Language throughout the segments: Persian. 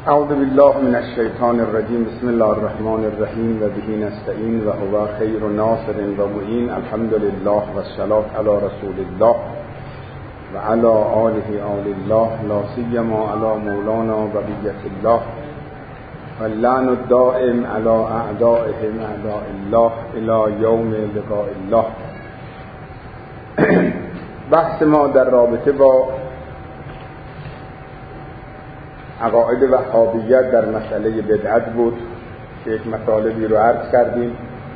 اعوذ بالله من الشیطان الرجیم. بسم الله الرحمن الرحیم و به نستعین و هو خیر ناصر و معین. الحمد لله و الصلاة علی رسول الله و علی آله آل الله، لا سیما علی مولانا بقیة الله و اللعن الدائم علی اعدائهم اعداء الله الی یوم لقاء الله. بحث ما در رابطه با عقاید وهابیت در مسئله بدعت بود که یک مطالبی رو عرض کردیم.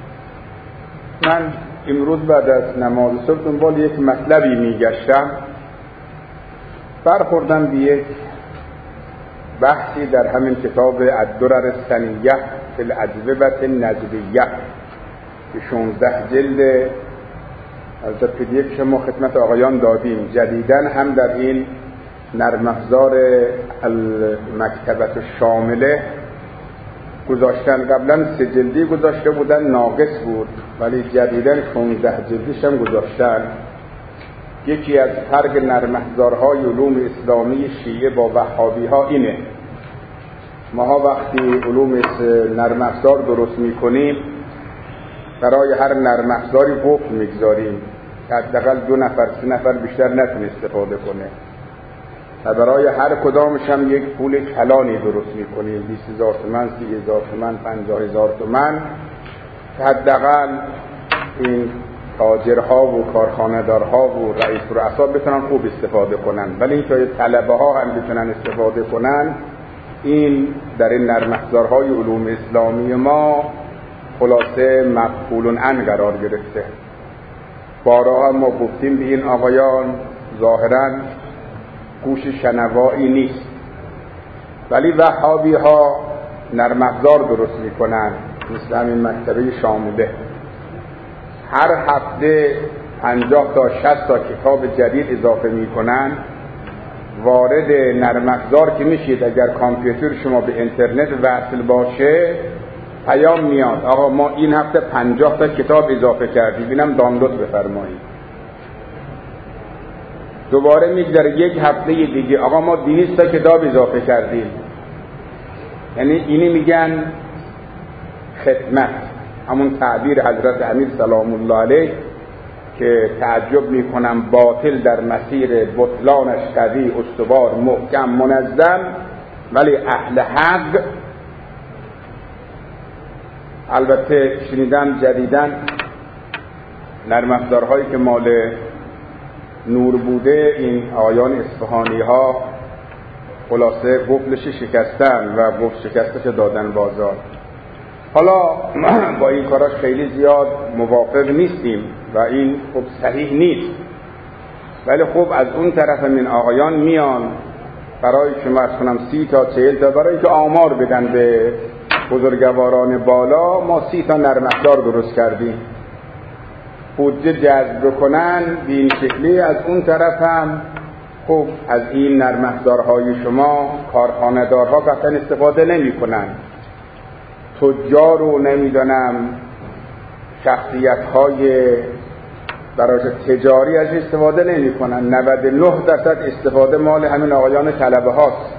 من امروز بعد از نماز صبح دنبال یک مطلبی میگشتم، برخوردم به یک بحثی در همین کتاب الدرر الثنیه فی الاجوبة النجدیه که 16 جلد از PDF که ما خدمت آقایان دادیم. جدیداً هم در این نرم افزار المکتبة الشامله گذاشتن. قبلا 3 جلدی گذاشته بودن، ناقص بود، ولی جدیداً 16 جلدیش هم گذاشتن. یکی از فرق نرم افزارهای علوم اسلامی شیعه با وهابی ها اینه: ماها وقتی علوم نرم افزار درست میکنیم برای هر نرم افزاری قفل میگذاریم که حداقل 2 نفر 3 نفر بیشتر نتونه استفاده کنه و برای هر کدامش هم یک پول کلانی درست میکنیم، 20,000 تومان، 30,000 تومان، 50,000 تومان، که حداقل این تاجرها و کارخانه‌دارها و رئیس رؤسا بتونن خوب استفاده کنن، ولی اینکه طلبه ها هم بتونن استفاده کنن، این در این نرم افزارهای علوم اسلامی ما خلاصه مقبول عنه قرار گرفته. بارها ما گفتیم به این آقایان ظاهراً گوش شنوایی نیست، ولی وهابی ها نرم افزار درست میکنن مثل همین مکتبه شامله. هر هفته 50 تا 60 تا کتاب جدید اضافه میکنن. وارد نرم افزار که میشید، اگر کامپیوتر شما به اینترنت وصل باشه، پیام میاد آقا ما این هفته 50 تا کتاب اضافه کردیم، اینم دانلود بفرمایید. دوباره میگذره یک هفته دیگه، آقا ما 200 تا کتاب اضافه کردیم. یعنی اینی میگن خدمت، همون تعبیر حضرت امیر سلام الله علیه که تعجب میکنم باطل در مسیر بطلانش قوی، استوار، محکم، منظم، ولی اهل حق. البته شنیدم جدیدن نرم افزارهایی که مال نور بوده، این آیان اصفهانی ها خلاصه قفلش شکستن و قفل شکستش دادن بازار. حالا با این کاراش خیلی زیاد موافق نیستیم و این خب صحیح نیست، ولی خب از اون طرف من آقایان میان برای شما از کنم 30 تا 40 تا برای که آمار بدن به بزرگواران بالا، ما 30 تا نرم افزار درست کردیم، بودجه جذب بکنن به این شکلی. از اون طرف هم خب از این نرم افزارهای شما کارخانه‌دارها قطعا استفاده نمی کنن، تجار و نمیدونم شخصیت‌های برای تجاری از استفاده نمی کنن. 99% استفاده مال همین آقایان طلبه هاست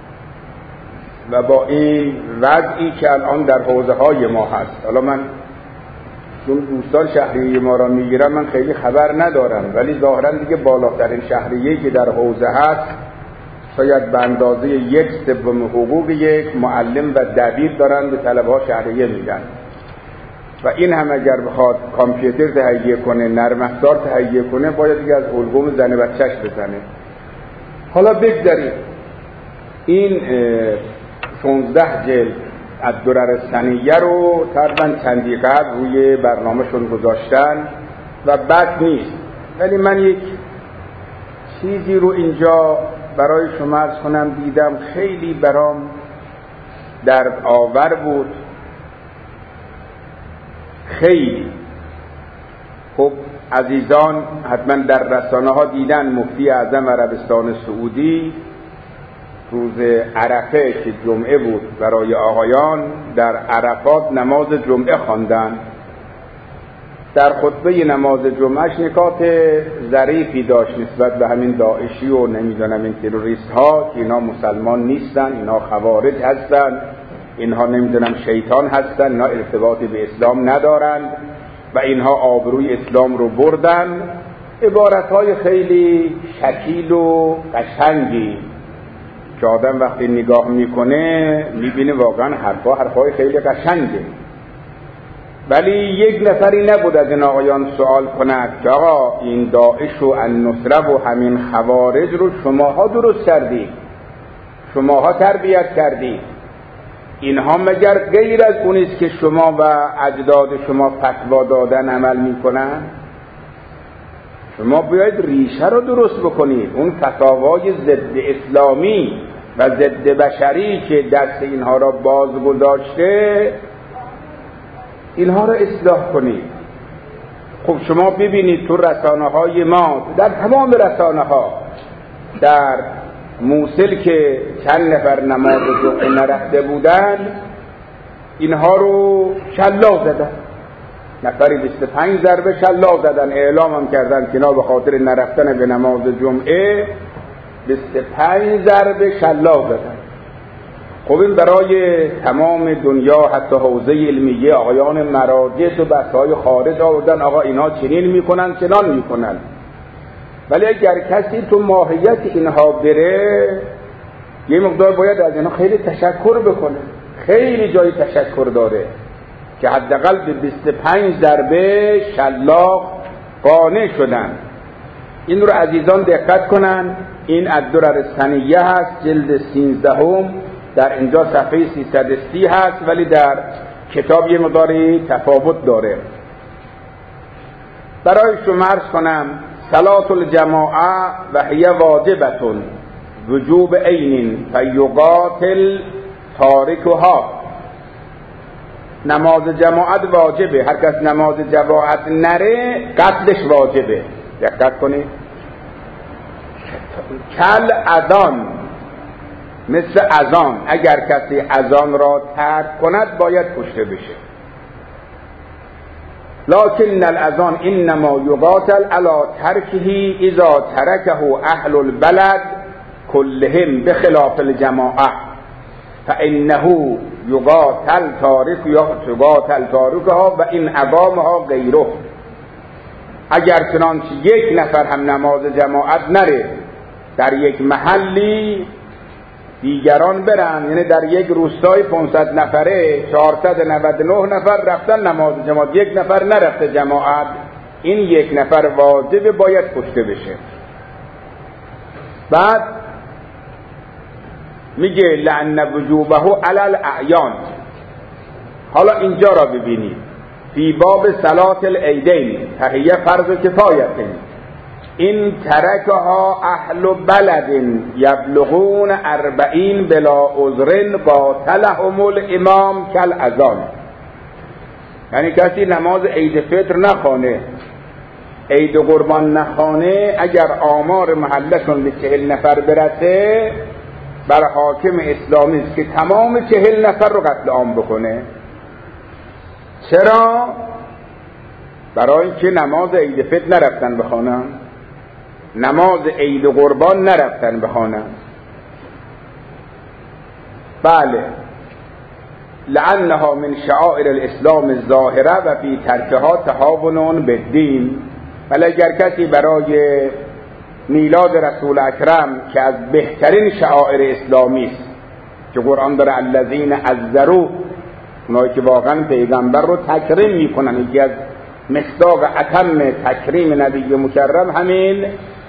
و با این وضعی که الان در حوزه‌های ما هست. حالا من چون دوستان شهریه ما را میگیرم من خیلی خبر ندارم، ولی ظاهرا دیگه بالاترین شهریه‌ای که در حوزه هست شاید به اندازه 1/3 حقوق یک معلم و دبیر دارن به طلبه ها شهریه میدن و این هم اگر بخواد کامپیوتر تهیه کنه، نرم افزار تهیه کنه، باید دیگه از الگوم زن بچه‌ش بزنه. حالا بگذارید این 16 جلد الدرر الثنیه رو تقریبا چندی قبل روی برنامه‌شون گذاشتن و بد نیست، ولی من یک چیزی رو اینجا برای شما عرض کنم دیدم، خیلی برام درد آور بود. خیلی خب عزیزان حتما در رسانه ها دیدن مفتی اعظم عربستان سعودی روز عرفه که جمعه بود برای آقایان در عرفات نماز جمعه خواندن. در خطبه نماز جمعهش نکات ظریفی داشت نسبت به همین داعشی و نمیدونم این تروریست ها که اینا مسلمان نیستن، اینا خوارج هستن، اینها نمیدونم شیطان هستن، اینا ارتباطی به اسلام ندارن و اینها آبروی اسلام رو بردن. عبارتهای خیلی شکیل و قشنگی که آدم وقتی نگاه میکنه میبینه واقعا حرفای خیلی قشنگه. ولی یک نفری نبود از این آقایان سوال کند که آقا این داعش و النصره و همین خوارج رو شماها درست کردید، شماها تربیت کردید، اینها مگر غیر از اونیست که شما و اجداد شما فتوا دادن عمل میکنن؟ شما باید ریشه رو درست بکنید. اون فتاوای ضد اسلامی و ضد بشری که دست اینها را باز گذاشته اینها را اصلاح کنید. خب شما ببینید تو رسانه‌های ما، در تمام رسانه‌ها، در موصل که چند نفر نماز جمعه نرفته بودن اینها رو شلاق زدن، نفری 25 ضربه شلاق زدن، اعلام هم کردن که اینا به خاطر نرفتن به نماز جمعه 25 ضربه شلاق زدن. خب این برای تمام دنیا، حتی حوزه علمیه، آقایان مراجع و بحث‌های خارج آوردن آقا اینا چنین میکنن چنان میکنن. ولی اگر کسی تو ماهیت اینها بره یه مقدار باید از اینها خیلی تشکر بکنه. خیلی جای تشکر داره که حداقل به 25 ضربه شلاق قانع شدن. این رو عزیزان دقت کنن. این الدرر الثنیه هست، جلد 13، در اینجا صفحه 330 هست، ولی در کتاب یه مقداری تفاوت داره. برای شما عرض کنم صلاة الجماعه و هی واجبة وجوب عین فیقاتل تارکها. نماز جماعت واجبه، هر کس نماز جماعت نره قتلش واجبه. دقت کنید. کل اذان، مثل اذان، اگر کسی اذان را ترک کند باید کشته بشه. لکن الاذان انما یقاتل علی ترکه اذا ترکه اهل البلد كلهم بخلاف الجماعه فانه یقاتل تارکها و این اقامها غیره. اگر چنانچه یک نفر هم نماز جماعت نره، در یک محلی دیگران برن، یعنی در یک روستای 500 نفره 499 نفر رفتن نماز جماعت، یک نفر نرفته جماعت، این یک نفر واجب باید کشته بشه. بعد میگه لأن وجوبه علی الاعیان. حالا اینجا را ببینید، فی باب صلاة العیدین فهی فرض کفایت، این ترکها اهل بلد یبلغون 40 بلا عذر قاتلهم الامام کالاذان. یعنی کسی نماز عید فطر نخوانه، عید قربان نخوانه، اگر آمار محلشون به 40 نفر برسه، بر حاکم اسلامی است که تمام 40 نفر رو قتل عام بکنه. چرا؟ برای اینکه نماز عید فطر نرفتن بخوانن، نماز عید قربان نرفتن بخوانن. بله، لعنها من شعائر الاسلام الظاهره و فی ترکها تهاون بالدین. ولی اگر کسی برای میلاد رسول اکرم که از بهترین شعائر اسلامی است که قرآن داره الذین عزروا، اونایی که واقعا پیغمبر رو تکریم میکنن، یکی از مصداق اتم تکریم نبی مکرم همین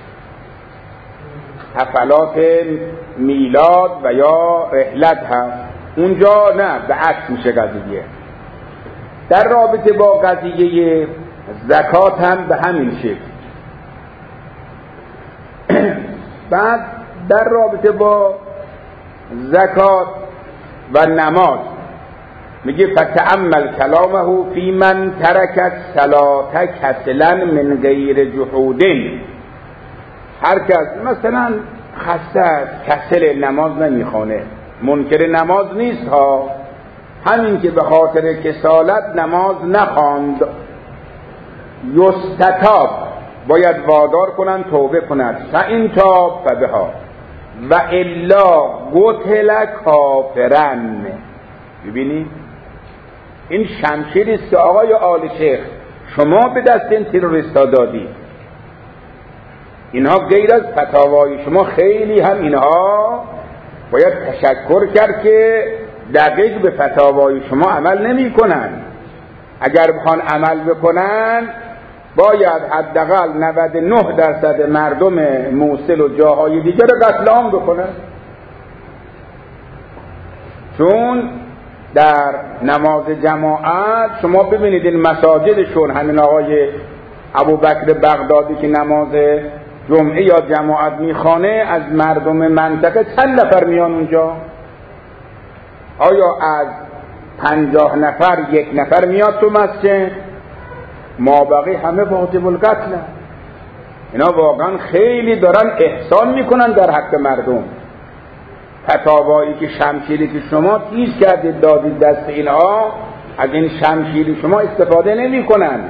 حفلات میلاد و یا رحلت هست. اونجا نه، به عکس میشه قضیه. در رابطه با قضیه زکات هم به همین شکل. بعد در رابطه با زکات و نماز میگه فتأمل کلامه فی من ترک الصلاة کسلا من غیر جحود. هر کس مثلا خسته است، کسل، نماز نمیخونه، منکر نماز نیست ها، همین که به خاطر کسالت نماز نخواند، یستتاب، باید وادار کنن توبه کند، فإن تاب فبها و الا قتل کافرن. ببینید این شمشیری است که آقای آل شیخ شما به دست این تروریستا دادید. اینها غیر از فتاوای شما خیلی هم اینها باید تشکر کرد که دقیق به فتاوای شما عمل نمی کنن. اگر بخوان عمل بکنن باید حداقل 99% مردم موصل و جاهای دیگر رو قتل عام بکنن، چون در نماز جماعت شما ببینید این مساجدشون، همین آقای ابوبکر بغدادی که نماز جمعه یا جماعت میخوانه، از مردم منطقه چند نفر میان اونجا؟ آیا از 50 نفر 1 نفر میاد تو مسجد؟ مابقی همه واجب القتل. اینا واقعا خیلی دارن احسان میکنن در حق مردم. فتاوایی که شمشیری که شما تیز کردید دادید دست اینها، از این شمشیری شما استفاده نمی کنن.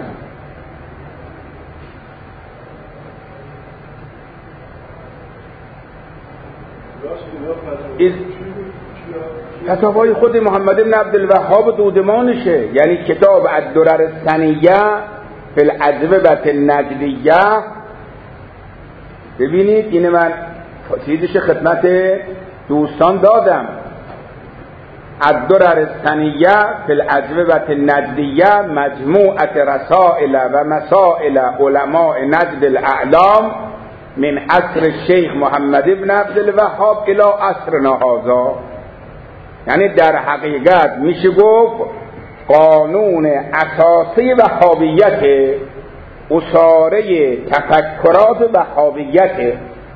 فتاوای خود محمد بن عبدالوهاب دودمانشه، یعنی کتاب الدرر الثنیه فی الأجوبة النجدیه. ببینید این من چیزش خدمت دوستان دادم، الدرر الثنیه فی الأجوبة النجدیه، مجموعه رسائل و مسائل علماء نجد الاعلام من عصر الشیخ محمد بن عبدالوهاب الی عصرنا هذا. یعنی در حقیقت میشه گفت قانون اساسی وهابیت، اساره تفکرات وهابیت.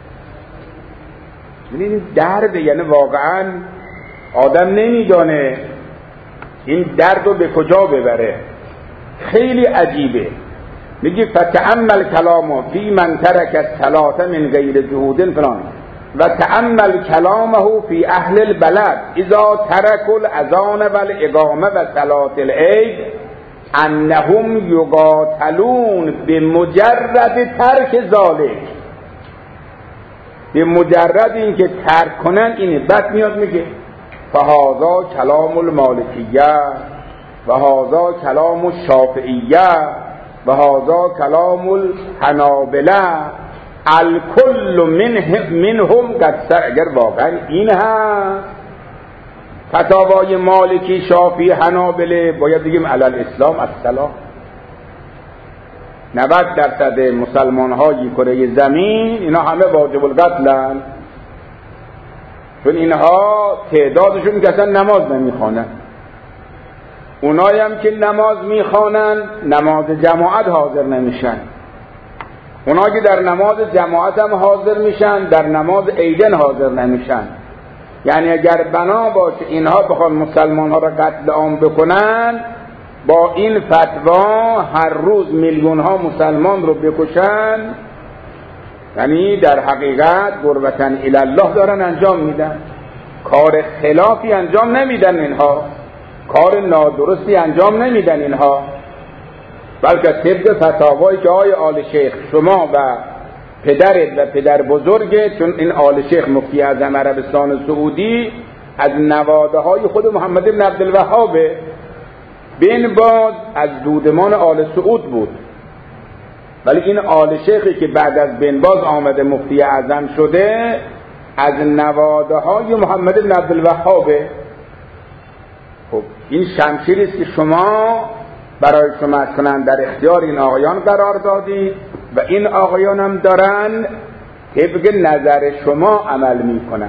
ببینید درد، یعنی واقعا آدم نمیدانه این درد رو به کجا ببره، خیلی عجیبه. میگه فتأمل کلامه فی من ترک الصلاة من غیر جهود فلان و تأمل کلامه فی اهل البلد اذا ترکوا الاذان والاقامه و صلاة العید انهم یقاتلون بمجرد ترک ذالک. به مجرد اینکه ترک کنن اینه. بعد میاد میگه فهذا کلام المالکیه و هذا کلام الشافعیه و هذا کلام الحنابله الکل منهم قد سر. اگر واقعا این هست فتاوای مالکی، شافعی، حنابله، باید بگیم علی الاسلام السلام. 90% مسلمان های کره زمین اینا همه واجب القتلن، چون اینها تعدادشون که اصلا نماز نمیخوانن. اونایی هم که نماز میخوانن نماز جماعت حاضر نمیشن. اونایی که در نماز جماعت هم حاضر میشن در نماز عیدن حاضر نمیشن. یعنی اگر بنا باشه اینها بخوان مسلمان ها را قتل عام بکنن، با این فتوا هر روز میلیون ها مسلمان رو بکشن، یعنی در حقیقت قربتاً الی الله دارن انجام میدن. کار خلافی انجام نمیدن اینها، کار نادرستی انجام نمیدن اینها، بلکه طبق فتاوایی که آقای آل شیخ شما و پدرت و پدر بزرگت، چون این آل شیخ مفتی اعظم عربستان سعودی از نواده های خود محمد بن عبدالوهاب، بن باز از دودمان آل سعود بود، ولی این آل شیخی که بعد از بن باز آمده مفتی اعظم شده از نواده های محمد بن عبدالوهاب. خب این شمشیری است که شما برای شما کنند در اختیار این آقایان قرار دادید و این آقایان هم دارن طبق نظر شما عمل میکنن.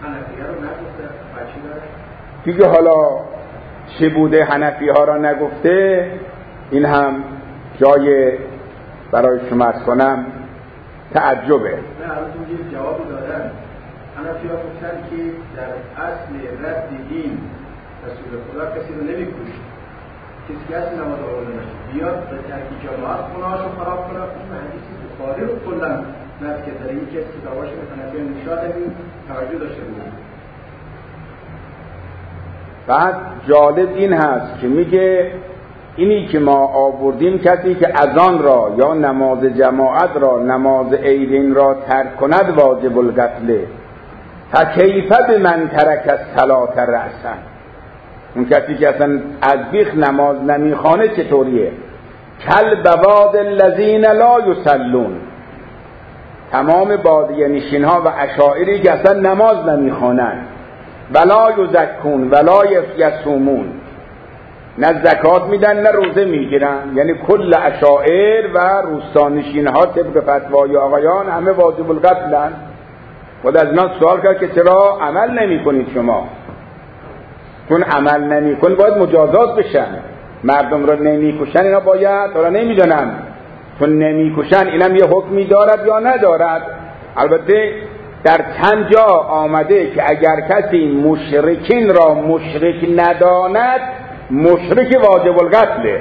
دیگه حالا چه بوده حنفی ها را نگفته، این هم جای برای شما کنم تعجبه. نه البته یه جواب دادن. حنفی ها گفتن که در اصل رد دین رسول خدا کسی رو نمی‌کشه، کسی که اصل نماز آورده نشه بیاد به ترک جماعت خونه‌هاشو خراب کنه. این حدیث بخاری رو کلا نقل کرده، یکی از کتاباش حنفی نشاط این توجه داشته بود. بعد جالب این هست که میگه اینی که ما آوردیم کسی که اذان را یا نماز جماعت را، نماز عیدین را ترک کند واجب القتل. فکیف بمن ترک الصلاة رأسا، اون کسی که اصلا از بیخ نماز نمیخوانه چطوریه؟ کل بواد الذین لا یصلون، تمام بادیه نشین ها و اشاعری که اصلا نماز نمیخوانند، ولا یزکون ولا یصومون، نه زکات میدن نه روزه میگیرن. یعنی کل اشاعر و روستانشین ها طبق فتوای آقایان همه واجب القتلن. خود از اینا سوال کرد که چرا عمل نمی کنید شما؟ چون عمل نمی کن باید مجازات بشن. مردم را نمی کشن، اینا باید، حالا نمیدونم چون نمی کشن اینم یه حکمی دارد یا ندارد. البته در چند جا آمده که اگر کسی مشرکین را مشرک نداند مشرک واجب القتله.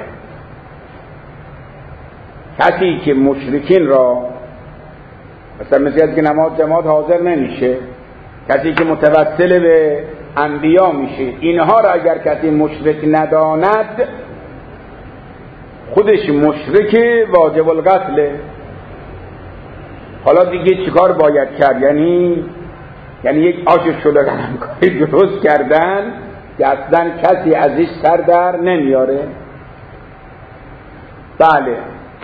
کسی که مشرکین را مثلا که نماز جماعت حاضر نمیشه، کسی که متوسل به انبیا میشه، اینها را اگر کسی مشرک نداند خودش مشرک واجب القتله. حالا دیگه چیکار باید کرد؟ یعنی یک آش شلوغن کاری درست کردن که اصلا کسی ازش سر در نمیاره. بله،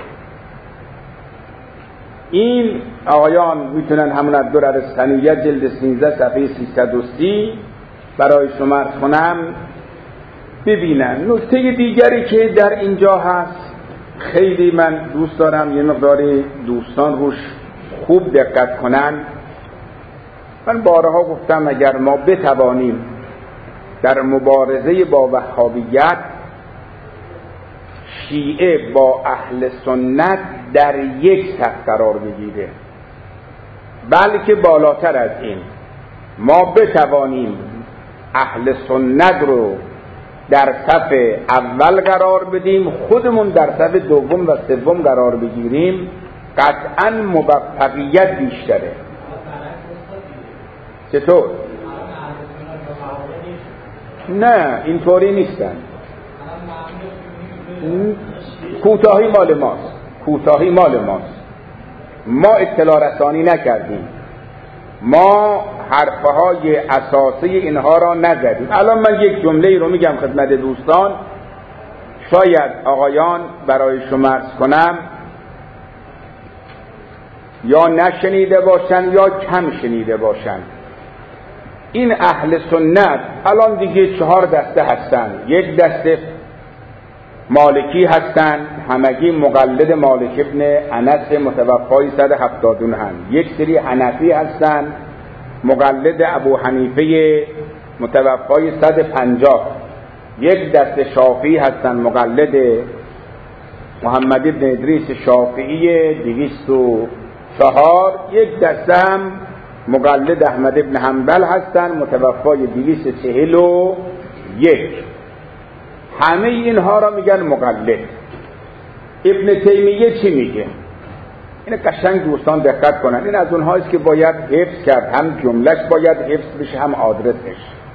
این آقایان میتونن همون از درر الثنیه جلد 13 صفحه 330 برای شما عرض کنم ببینن. نکته دیگری که در اینجا هست خیلی من دوست دارم یه مقداری دوستان روش خوب دقت کنن. من بارها گفتم اگر ما بتوانیم در مبارزه با وهابیت شیعه با اهل سنت در یک صف قرار بگیره، بلکه بالاتر از این ما بتوانیم اهل سنت رو در صف اول قرار بدیم، خودمون در صف دوم و سوم قرار بگیریم، قطعاً موفقیت بیشتره. چطور؟ نه اینطوری نیستن. کوتاهی مال ماست، کوتاهی مال ماست. ما اطلاع رسانی نکردیم، ما حرفهای اساسی اینها را نزدیم. الان من یک جمله رو میگم خدمت دوستان، شاید آقایان برای شما عرض کنم یا نشنیده باشن یا کم شنیده باشن. این اهل سنت الان دیگه 4 دسته هستن. یک دسته مالکی هستن، همگی مقلد مالک ابن انس متوفای 179 هستند. یک سری حنفی هستن مقلد ابو حنیفه متوفای 150. یک دسته شافعی هستن مقلد محمد ابن ادریس شافعی 204. یک دسته هم مقلد احمد ابن حنبل هستن متوفای 241. همه اینها را میگن مقلد. ابن تیمیه چی میگه؟ این قشنگ دوستان دقت کنن. این از اونهاییست که باید حفظ کرد، هم جملهش باید حفظ بشه هم آدرسش.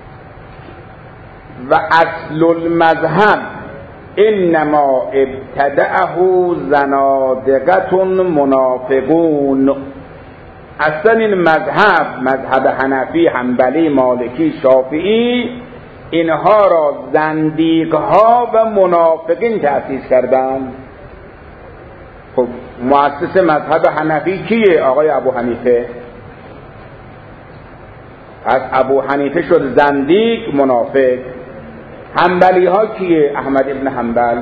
و اصل المذهب انما ابتدعه زنادقة منافقون. اصلا این مذهب حنفی، حنبلی، مالکی، شافعی، اینها را زندیقها و منافقین تأسیس کردن. خب مؤسس مذهب حنفی کیه؟ آقای ابو حنیفه. از ابو حنیفه شد زندیق منافق. حنبلی ها کیه؟ احمد ابن حنبل،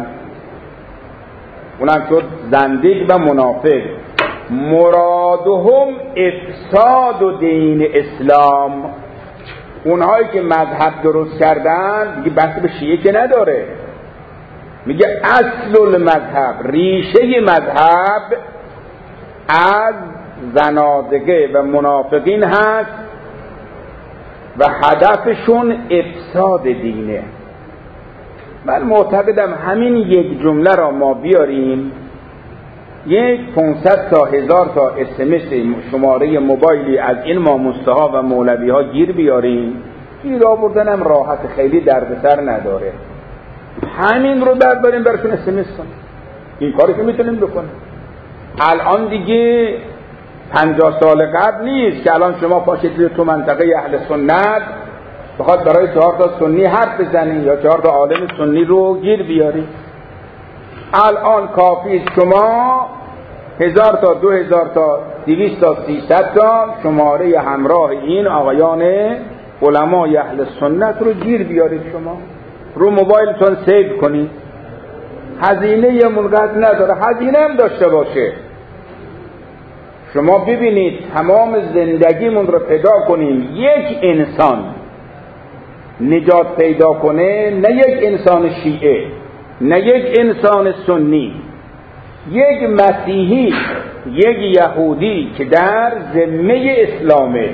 اونم شد زندیق و منافق. مرادهم افساد دین اسلام. اونهایی که مذهب درست کردن دیگه بحث به شیعه که نداره، میگه اصل المذهب، ریشه مذهب از زنادقه و منافقین هست و هدفشون افساد دینه. من معتقدم همین یک جمله را ما بیاریم، یک 500 تا 1000 تا SMS شماره موبایلی از این ماموسته ها و مولوی ها گیر بیاریم، گیر آوردنم راحت، خیلی دردسر نداره. همین رو برداریم براتون SMS کنیم. این کاری که میتونیم بکنیم. الان دیگه 50 سال قبل نیست که الان شما پاشید تو منطقه اهل سنت بخواد برای 4 تا سنی حرف بزنید یا 4 تا عالم سنی رو گیر بیارید. الان کافی شما 1000 تا 2000 تا 200 تا 300 تا شماره همراه این آقایان علمای اهل سنت رو گیر بیارید، شما رو موبایلتون سیو کنید. هزینه منقدر نداره، هزینه هم داشته باشه. شما ببینید تمام زندگیمون رو فدا کنیم یک انسان نجات پیدا کنه، نه یک انسان شیعه، نه یک انسان سنی، یک مسیحی، یک یهودی که در ذمه اسلامه،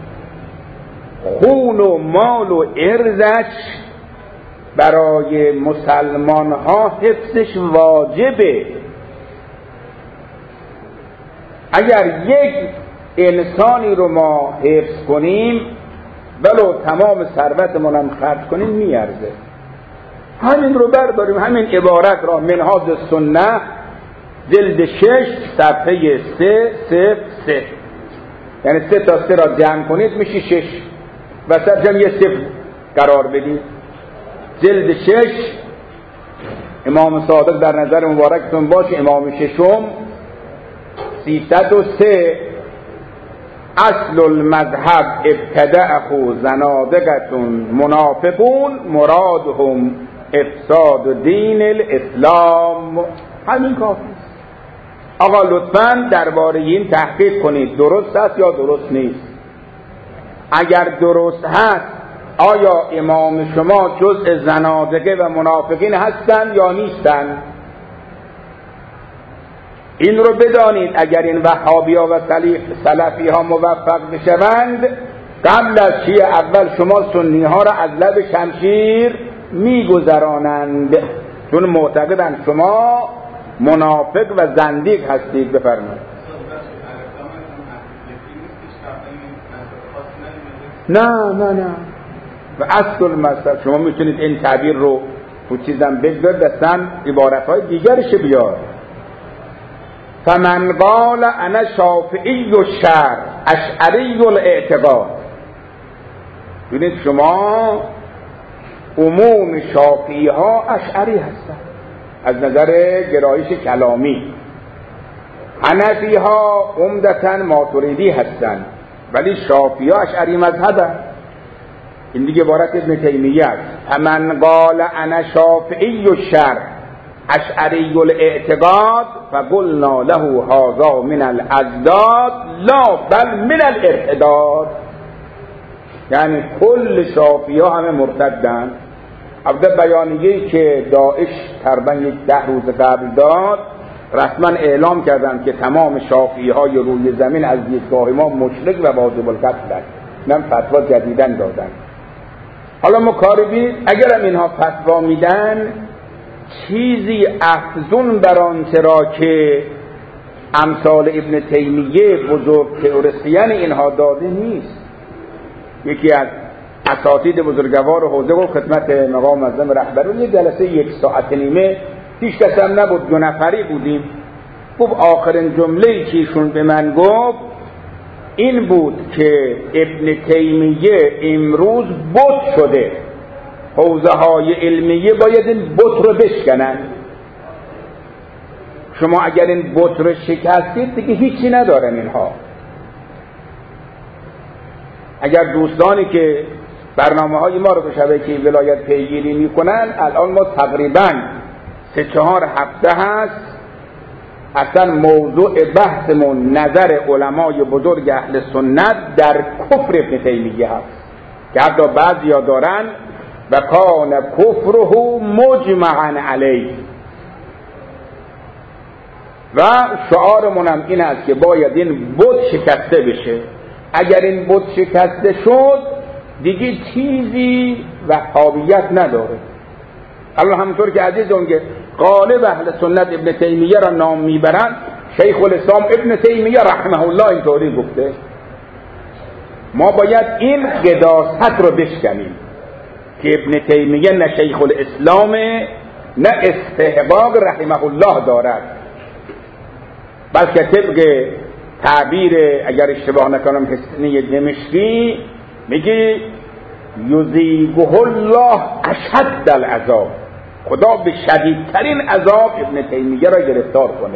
خون و مال و ارزش برای مسلمان ها حفظش واجبه. اگر یک انسانی رو ما حفظ کنیم ولو تمام ثروتمون هم خرج کنیم میارزه. همین رو برداریم، همین عبارت را منهاج السنه جلد 6 صفحه 303 یعنی 3 تا 3 را جمع کنید میشه 6 وسط هم یه 0 قرار بدید. جلد 6 امام صادق در نظر مبارکتون باشه، امام ششم 303 اصل المذهب ابتدعه زنادقتون منافقون مرادهم افساد دین الاسلام. همین کافی است. آقا لطفاً درباره این تحقیق کنید درست است یا درست نیست. اگر درست هست آیا امام شما جزء زنادقه و منافقین هستند یا نیستند؟ این رو بدانید. اگر این وهابی‌ها و سلفی‌ها موفق بشوند قبل از شیعه اول شما سنی‌ها را از لب شمشیر می‌گذرانند، چون معتقدند شما منافق و زندیق هستید. بفرمایید. نه و اصل المذهب شما میتونید این تعبیر رو تو چیزم بگذارید، دستن عبارت‌های دیگرش بیار. فمن قال انا شافعی الشرع اشعری الاعتقاد. ببینید شما عموم شافعی ها اشعری هستند از نظر گرایش کلامی، حنفی ها عمدتاً ماتریدی هستند ولی شافعی ها اشعری مذهبند. این دیگه عبارت ابن تیمیه است. فمن قال انا شافعی الشرع اشعری الاعتقاد فقلنا له هذا من الاضداد لا بل من الارتداد. یعنی کل شافعی ها همه مرتدن. البته بیانیه‌ای که داعش تقریبا 10 روز قبل داد رسما اعلام کردند که تمام شافعی های روی زمین از دیدگاه ما مشرک و واجب القتلند. اینم فتوا جدیداً دادن. حالا ما کاری بید اگر هم اینها فتوا میدن چیزی افزون بر آنچه را که امثال ابن تیمیه بزرگ تئوریسین اینها داده نیست. یکی از اساتید بزرگوار حوزه گفت خدمت مقام معظم رهبران یه جلسه 1 ساعت و نیمه هیچ کس هم نبود، 2 نفری بودیم. گفت آخرین جمله‌ای که ایشون به من گفت این بود که ابن تیمیه امروز بت شده، حوزه های علمیه باید این بت رو بشکنن. شما اگر این بت رو شکستید دیگه هیچی ندارن اینها. اگر دوستانی که برنامه های ما رو به شبکه ولایت پیگیری میکنن الان ما تقریبا 3-4 هفته هست اصلا موضوع بحثمون نظر علمای بزرگ اهل سنت در کفر ابن تیمیه هست که حتی بعضیا دارن و کان کفره مجمعا علیه. و شعارمون هم این است که باید این بت شکسته بشه. اگر این بت شکسته شد دیگه چیزی وهابیت نداره. الان همونطور که عزیزان که غالب اهل سنت ابن تیمیه را نام میبرن، شیخ الاسلام ابن تیمیه رحمه الله اینطوری گفته. ما باید این قداست رو بشکنیم که ابن تیمیه نه شیخ الاسلام نه استحقاق رحمه الله دارد، بلکه طبق تعبیر اگر اشتباه نکنم حسنی دمشقی میگه یذیقه الله اشد العذاب، خدا به شدیدترین عذاب ابن تیمیه را گرفتار کنه.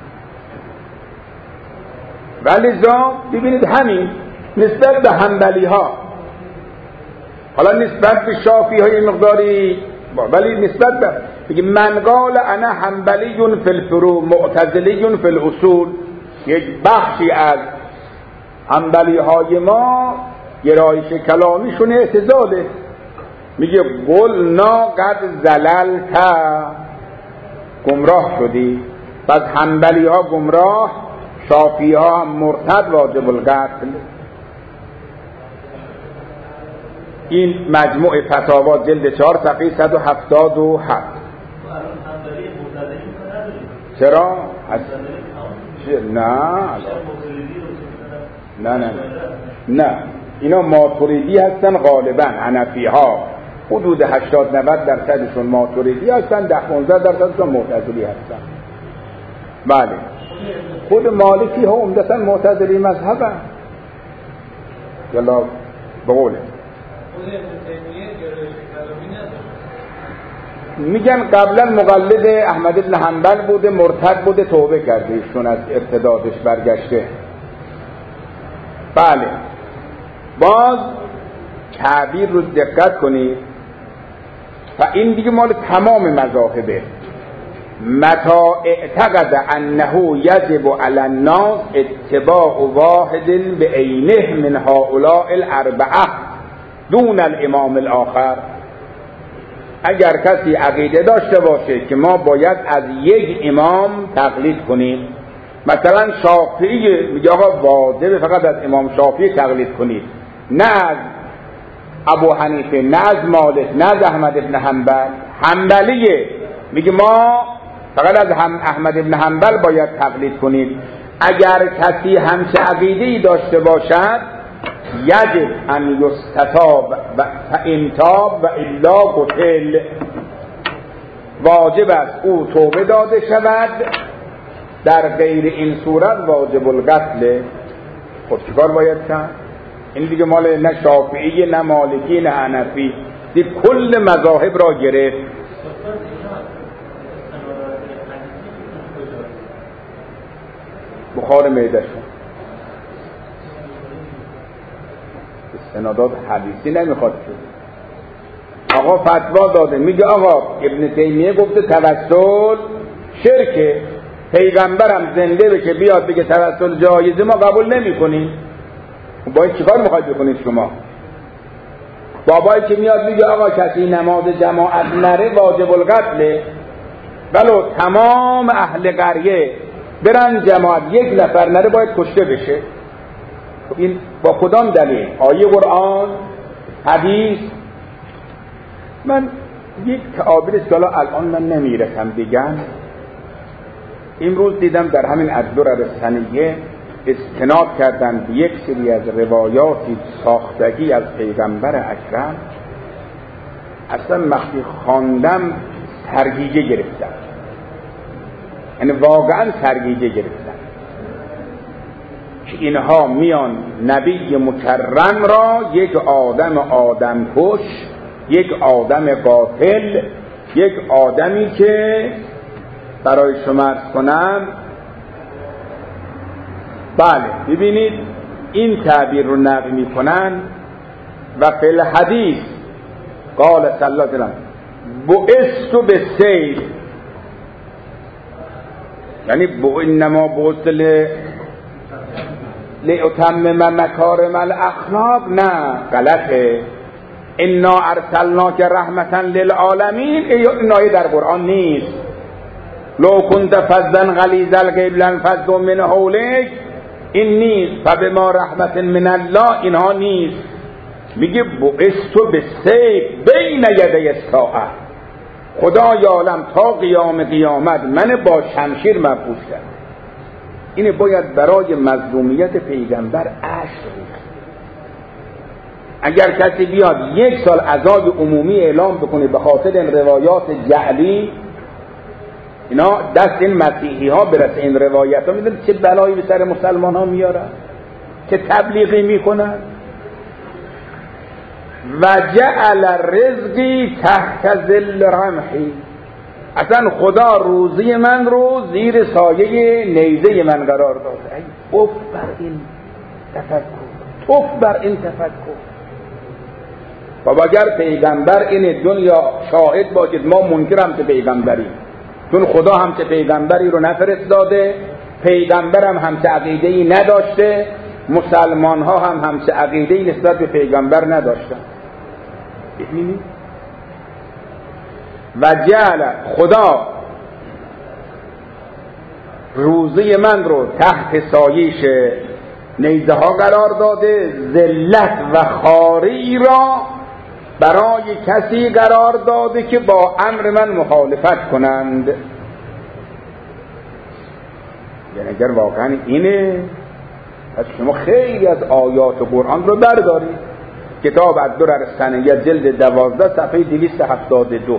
ولذا ببینید همین نسبت به حنبلی ها، حالا نسبت به شافعی های مقداری، ولی نسبت به بگه من قال انا حنبلی فی الفروع معتزلی فی الاصول، یک بخشی از حنبلی های ما گرایش کلامیشون اعتزاله، میگه قلنا قد زللت، گمراه شدی. بعد حنبلی ها گمراه، شافعی ها هم مرتد واجب القتل. این مجموع فتاوا جلد 4 صفحه 177. چرا؟ نه اینا ماتوریدی هستن غالبا. حنفی ها حدود 80-90% ماتوریدی هستن، 10-15% معتزلی هستن. بله خود مالکی ها عمدتا معتزلی مذهبن. یلا بقوله میگن قبلا مقلد احمد بن حنبل بوده، مرتد بوده، توبه کرده، ایشون از ارتدادش برگشته. بله باز تعبیر رو دقت کنید و این دیگه مال تمام مذاهبه. متا اعتقد انه یجب علی الناس اتباع واحد بعینه من هؤلاء الاربعه دون الامام الاخر، اگر کسی عقیده داشته باشه که ما باید از یک امام تقلید کنیم، مثلا شافعی میگه آقا واجب فقط از امام شافعی تقلید کنید، نه از ابو حنیفه، نه از مالک، نه از احمد بن حنبل. حنبلیه میگه ما فقط از احمد بن حنبل باید تقلید کنید. اگر کسی همچه عقیده‌ای داشته باشد یجب ان یستتاب و فان تاب و الا قتل، واجب است او توبه داده شود، در غیر این صورت واجب القتل. خب چیکار باید کرد؟ این دیگه مال نه شافعی نه مالکی نه حنفی، دیگه کل مذاهب را گرفت. بخار معده‌شون استنادات حدیثی نمیخواد شد. آقا فتوا داده، میگه آقا ابن تیمیه گفته توسل شرکه، پیغمبرم زنده بشه بیاد بگه توسل جایزه ما قبول نمی کنیم. باید چیکار میخواید بکنید شما؟ بابایی که میاد میگه آقا کسی نماز جماعت نره واجب القتله، ولو تمام اهل قریه برن جماعت یک نفر نره باید کشته بشه. این با کدام دلیل؟ آیه قرآن، حدیث؟ من یک تعابیر است که الان من نمیرسم بگم. امروز دیدم در همین الدرر الثنیه استناد کردن به یک سری از روایاتی ساختگی از پیغمبر اکرم. اصلا وقتی خواندم سرگیجه گرفتم، یعنی واقعا سرگیجه گرفتم که اینها میان نبی مکرم را یک آدم کش، یک آدم قاتل، یک آدمی که برای شما عرض کنم، بله ببینید این تعبیر رو نقل میکنن و فی الحدیث قال صلی الله علیه و سلم بعثت بالسیف، یعنی انما بعثت لأتمم مکارم الاخلاق. نه غلطه. انا ارسلناک رحمتا للعالمین، این آیه در قرآن نیست. لو کنت فظا غلیظ القلب لانفضوا من حولک، این نیست. فبما رحمت من الله، اینها نیست. میگه بعثت بالسیف بین یدی الساعه، خدای عالم تا قیامت من با شمشیر مبعوث کرد. این باید برای مظلومیت پیغمبر اشک ریخت. اگر کسی بیاد 1 سال عزای عمومی اعلام بکنه به خاطر این روایات جعلی، اینا دست این مسیحی ها برسه این روایت ها، میدونید چه بلایی به سر مسلمان ها میارن، چه تبلیغی میکنن. و جعل رزقی تحت ظل رمحی، اصلا خدا روزی من رو زیر سایه نیزه من قرار داده. توف بر این تفکر، توف بر این تفکر. و اگر پیغمبر این دنیا شاهد باشید ما منکرم که پیغمبریم، چون خدا هم که پیغمبری رو نفرستاده، پیغمبرم هم که عقیده‌ای نداشته، مسلمان ها هم که عقیده‌ای نسبت به پیغمبر نداشتن. ببینید و جعل، خدا روزی من رو تحت سایش نیزه ها قرار داده، ذلت و خواری را برای کسی قرار داده که با امر من مخالفت کنند. یعنی اگر واقعا اینه، پس شما خیلی از آیات قرآن رو بردارید. کتاب الدرر السنیه جلد 12 صفحه 272.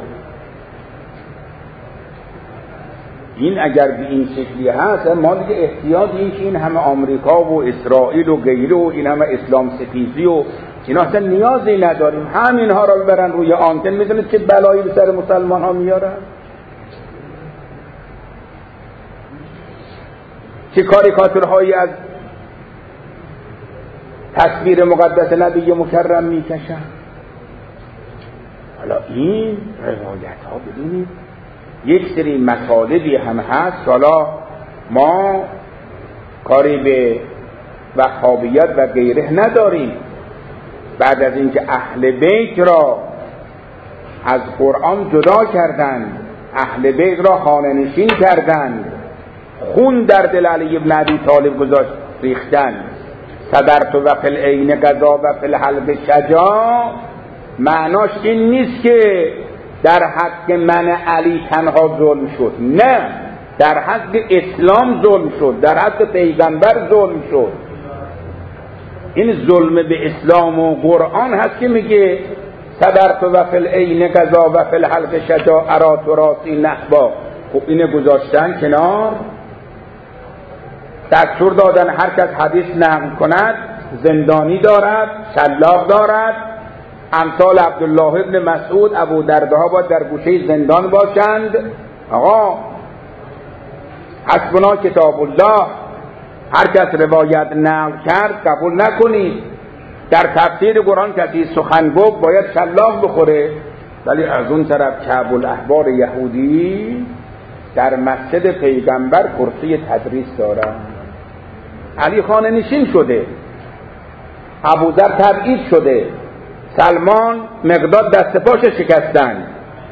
این اگر به این شکلی هست، ما دیگه احتیاجی که این همه آمریکا و اسرائیل و غیره و این همه اسلام ستیزی و اینا اصلا نیازی نداریم. همینها را ببرن روی آنتن، میدونید چه بلایی به سر مسلمان ها میارن، چه کاریکاتورهایی از تصویر مقدس نبی مکرم میکشن. حالا این روایت ها ببینید یک سری مطالبی هم هست. حالا ما کاری به وهابیت و غیره نداریم. بعد از اینکه اهل بیت را از قرآن جدا کردند، اهل بیت را خانه نشین کردند، خون در دل علی ابن ابی طالب گذاشت ریختن، صدرت و فی العین قضا و فی الحلق شجاع، معناش این نیست که در حق من علی تنها ظلم شد، نه، در حق اسلام ظلم شد، در حق پیغمبر ظلم شد. این ظلم به اسلام و قرآن هست که میگه صدرت و فی العین قضا و فی الحلق شجاع ارات و راسی نخبا. خب اینه گذاشتن کنار، دستور دادن هر کس حدیث نقل کند زندانی دارد، شلاق دارد. امثال عبدالله ابن مسعود، ابو درده ها باید در گوشه زندان باشند. آقا حسبنا کتاب الله، هر کس روایت نقل کرد قبول نکنید. در تفسیر قرآن کسی سخن گفت باید شلاق بخوره. ولی از اون طرف کعب الاحبار یهودی در مسجد پیغمبر کرسی تدریس دارد. علی خانه نشین شده، ابوذر تبعید شده، سلمان مقداد دست پاش شکستن،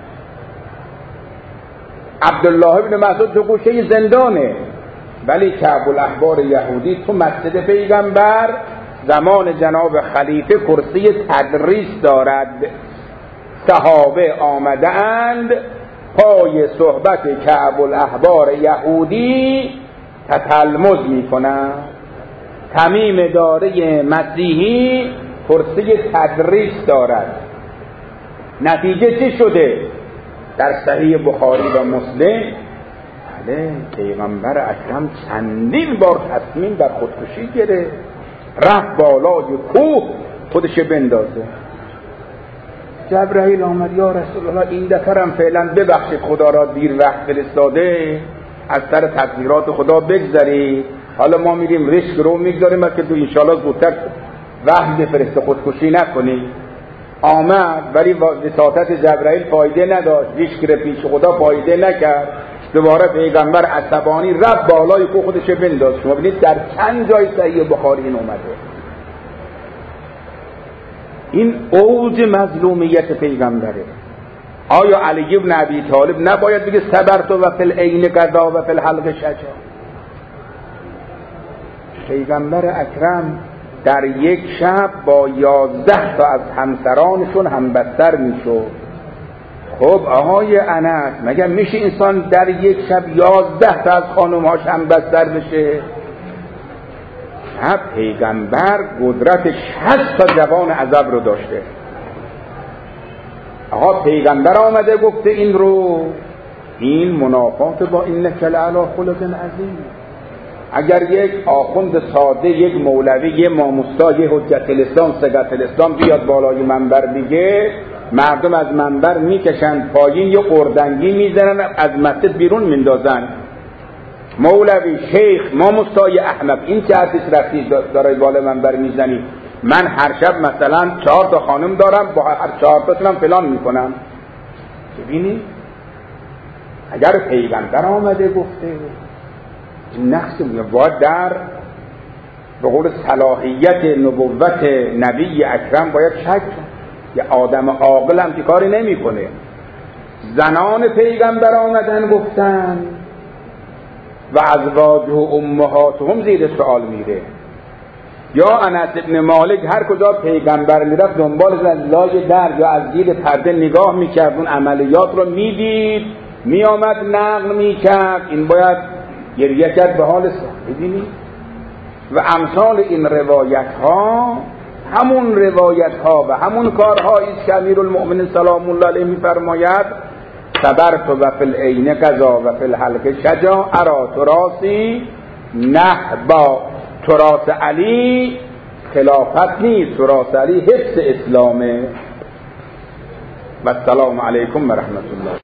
عبدالله ابن مسعود تو گوشه زندانه، ولی کعب الاحبار یهودی تو مسجد پیغمبر زمان جناب خلیفه کرسی تدریس دارد. صحابه آمده اند پای صحبت کعب الاحبار یهودی تتلمذ می کنند. تمیم داره مسیحی کرسی تدریس دارد. نتیجه چی شده؟ در صحیح بخاری و مسلم بله پیغمبر اکرم چندین بار تصمیم در خودکشی گرفت، رفت بالای کوه خودش بندازه. جبرائیل آمد یا رسول الله این دفعه فعلا ببخشید خدا را دیر وقت فرستاده، از سر تقدیرات خدا بگذری، حالا ما میریم ریسک رو میگذاریم که تو انشالله زودتر وحی بفرسته خودکشی نکنی. آمد ولی وساطت جبرائیل فایده نداشت، ریسک رو پیش خدا فایده نکرد، دوباره پیغمبر عصبانی رفت بالای کوه خودش بنداز. شما ببینید در چند جای صحیح بخاری این اومده. این اوج مظلومیت پیغمبره. آیا علی ابن ابی طالب نباید بگه صبرت و فی العین قضا و فی الحلق شجاع؟ پیغمبر اکرم در یک شب با 11 تا از همسرانشون همبستر میشد. خب آقای انس مگر میشه انسان در یک شب 11 تا از خانمهاش همبستر بشه؟ شب پیغمبر قدرت 60 تا جوان عذب رو داشته. آقا پیغمبر آمده گفته این رو، این منافات با اینک لعلی خلق عظیم. اگر یک آخوند ساده، یک مولوی، یک ماموستا، یک حجت الاسلام، صدق الاسلام بیاد بالای منبر بگه، مردم از منبر میکشن پایین، یه قردنگی میزنن از مسجد بیرون میندازن. مولوی، شیخ، ماموستای احمق، این چه حرفی رفتی دارای بالای منبر میزنی؟ من هر شب مثلا 4 تا خانم دارم، با هر 4 تاشون فلان میکنم. ببینی اگر پیغمبر آمده گفته این نقص باید در به قول صلاحیت نبوت نبی اکرم باید شک. یه آدم عاقل هم که کاری نمیکنه. زنان پیغمبر آمدن گفتن و ازواج و امهاتهم زیر سوال میره. یا انس ابن مالک هر کجا پیغمبر میرفت دنبال از لای در یا از زیر پرده نگاه میکرد، اون عملیات رو میدید، میآمد نقل میکرد. این باید گریه کرد به حال صاحب. ببینید و امثال این روایت ها همون روایت ها و همون کارهایی است که امیرالمؤمنین سلام الله علیه میفرماید صبرت و فی العین قضا و فی الحلق شجا ارا تراسی نه با تراث علی خلافت نیست، تراث علی حفظ اسلامه. و السلام علیکم و رحمت الله.